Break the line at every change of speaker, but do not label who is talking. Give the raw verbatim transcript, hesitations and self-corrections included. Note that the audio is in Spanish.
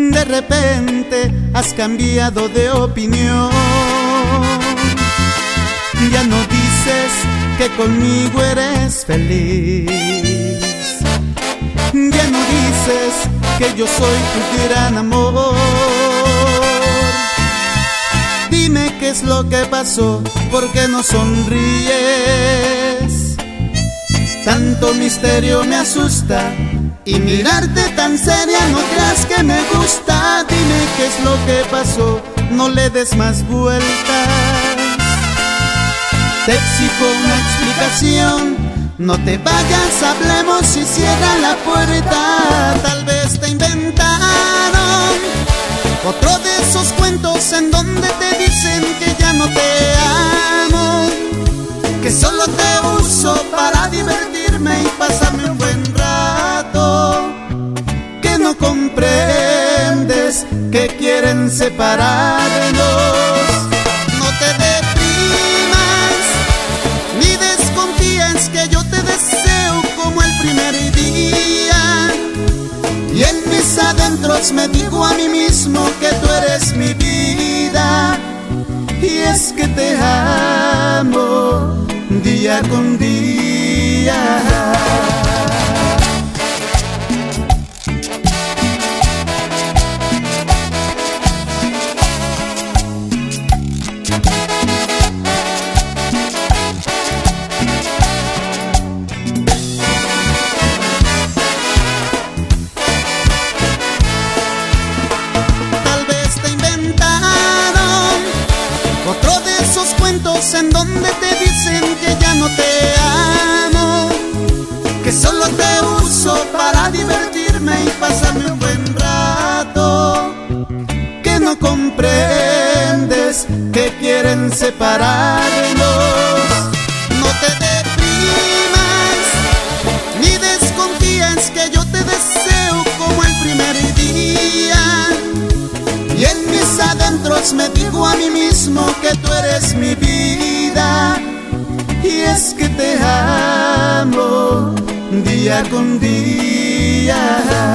De repente has cambiado de opinión. Ya no dices que conmigo eres feliz. Ya no dices que yo soy tu gran amor. Dime qué es lo que pasó, ¿por qué no sonríes? Tanto misterio me asusta y mirarte tan seria no creas que me gusta. Dime qué es lo que pasó, no le des más vueltas. Te exijo una explicación, no te vayas, hablemos y cierra la puerta. Tal vez te inventaron otro de esos cuentos en donde te dicen que ya no te amo, que solo te uso para divertirme y pasarme un buen rato, que no comprendes que quieren separarnos. No te deprimas ni desconfíes que yo te deseo como el primer día, y en mis adentros me digo a mí mismo que tú eres mi vida. Y es que te amo día con día. Otro de esos cuentos en donde te dicen que ya no te amo, que solo te uso para divertirme y pasarme un buen rato, que no comprendes que quieren separarnos. No te deprimas ni desconfíes que yo te deseo como el primer día, y en mis adentros me digo a mí mismo que tú eres mi vida. Y es que te amo día con día.